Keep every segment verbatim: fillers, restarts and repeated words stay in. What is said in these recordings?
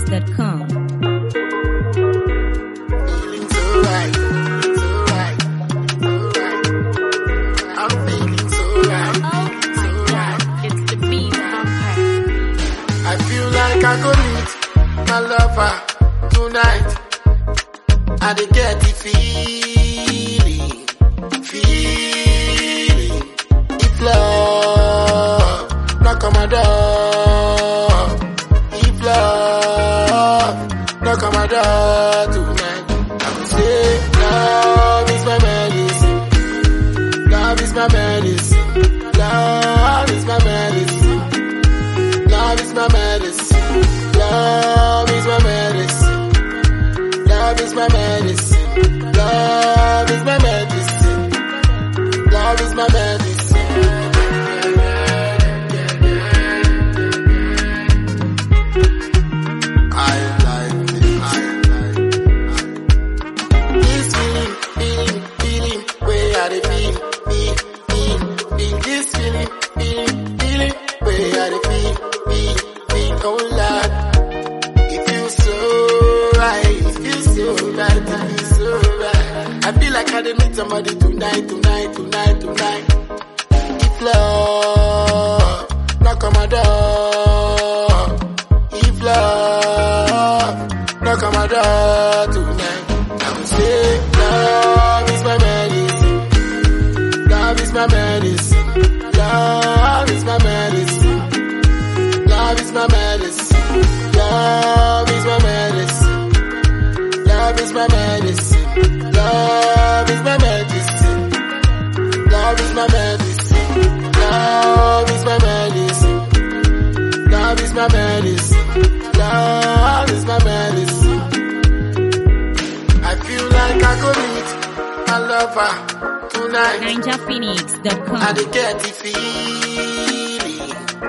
dot com. Feeling so right, so right, so right. I'm feeling so right, so right. It's the beat vampire. I feel like I go meet my lover tonight. I dey get the feeling, feeling. If love knock on my door, if love knock on my door tonight, I will say love is my medicine, love is my medicine, love is my medicine, love is my medicine, love is my medicine. Love is my medicine. Love is my medicine. Love is my medicine. I like it. I like it. This feeling, feeling, feeling, where are they feel, feel, feel, feel. This feeling, feeling, feeling, where are they feel, feel, feel. Oh Lord, it feels so right. So right, it feels so right. I feel like I did meet somebody tonight, tonight, tonight, tonight. If love knock on my door, if love knock on my door tonight, I will say love is my medicine, love is my medicine, love is my medicine, love is my medicine, love is my medicine. Love is my medicine. Love is my medicine. Love is my medicine. Love is my medicine. Love is my medicine. Love is my medicine. I feel like I go meet my lover tonight. Ninja Phoenix dot com. I dey get the feeling,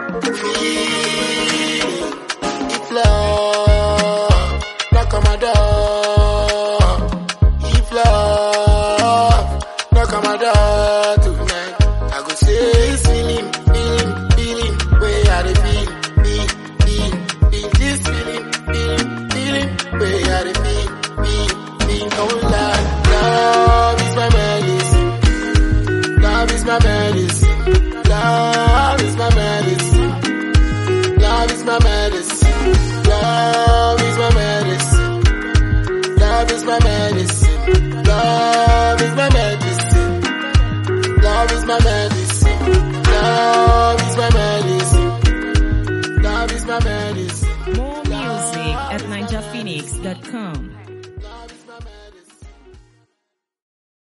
feeling. If love knock on my door. Tonight, I go say this feeling, feeling, feeling, where are they feel, feel, feel, feel this feeling, feeling, feeling, where are they feel, feel, feel. Oh Lord, love is my medicine, love is my medicine, love is my medicine, love is my medicine, love is my medicine, love is my medicine, love is my medicine. Love is my medicine. Love is my medicine. Love is my medicine. More music at ninja phoenix dot com.